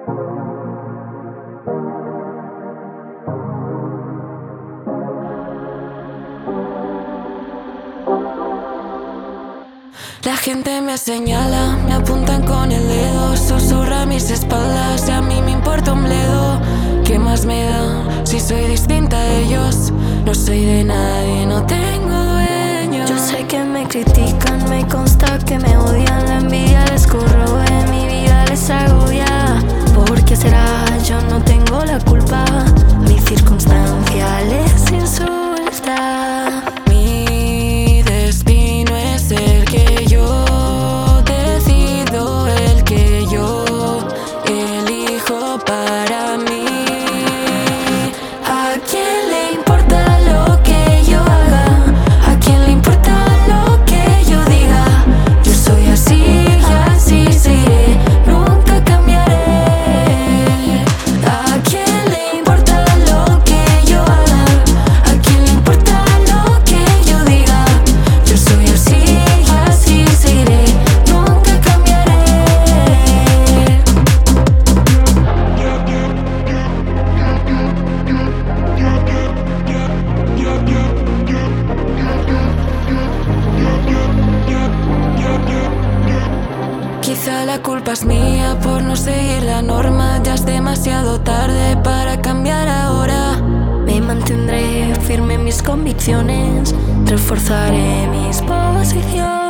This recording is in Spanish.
La gente me señala, me apuntan con el dedo, susurra a mis espaldas y a mí me importa un bledo. ¿Qué más me da si soy distinta a ellos? No soy de nadie, no tengo dueño. Yo sé que me critican, me consta que me odian. La envidia les corroe, mi vida les agobia. ¿Por qué será? Yo no tengo la culpa. Mi circunstancia les insulta. Mi destino es el que yo decido, el que yo elijo para mí. ¿A quién le importa lo que yo haga? ¿A quién le importa lo que yo diga? Yo soy así y así seguiré, nunca cambiaré. ¿A quién le importa lo que yo haga? ¿A quién le importa lo que yo diga? Yo soy así y así seguiré, nunca cambiaré. Quizá la culpa es mía por no seguir la norma. Ya es demasiado tarde para cambiar ahora. Me mantendré firme en mis convicciones, reforzaré mis posiciones.